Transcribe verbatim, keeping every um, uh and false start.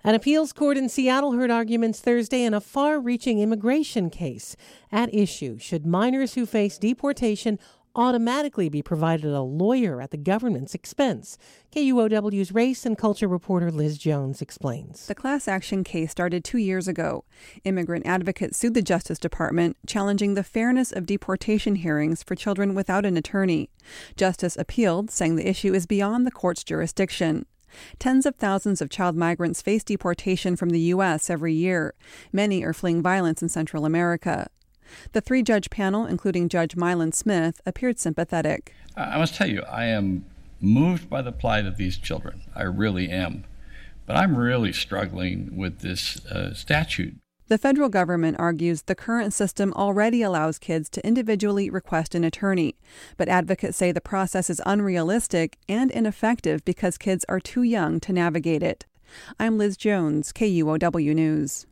An appeals court in Seattle heard arguments Thursday in a far-reaching immigration case. At issue, should minors who face deportation automatically be provided a lawyer at the government's expense? K U O W's race and culture reporter Liz Jones explains. The class action case started two years ago. Immigrant advocates sued the Justice Department, challenging the fairness of deportation hearings for children without an attorney. Justice appealed, saying the issue is beyond the court's jurisdiction. Tens of thousands of child migrants face deportation from the U S every year. Many are fleeing violence in Central America. The three-judge panel, including Judge Mylan Smith, appeared sympathetic. I must tell you, I am moved by the plight of these children. I really am. But I'm really struggling with this uh, statute. The federal government argues the current system already allows kids to individually request an attorney, but advocates say the process is unrealistic and ineffective because kids are too young to navigate it. I'm Liz Jones, K U O W News.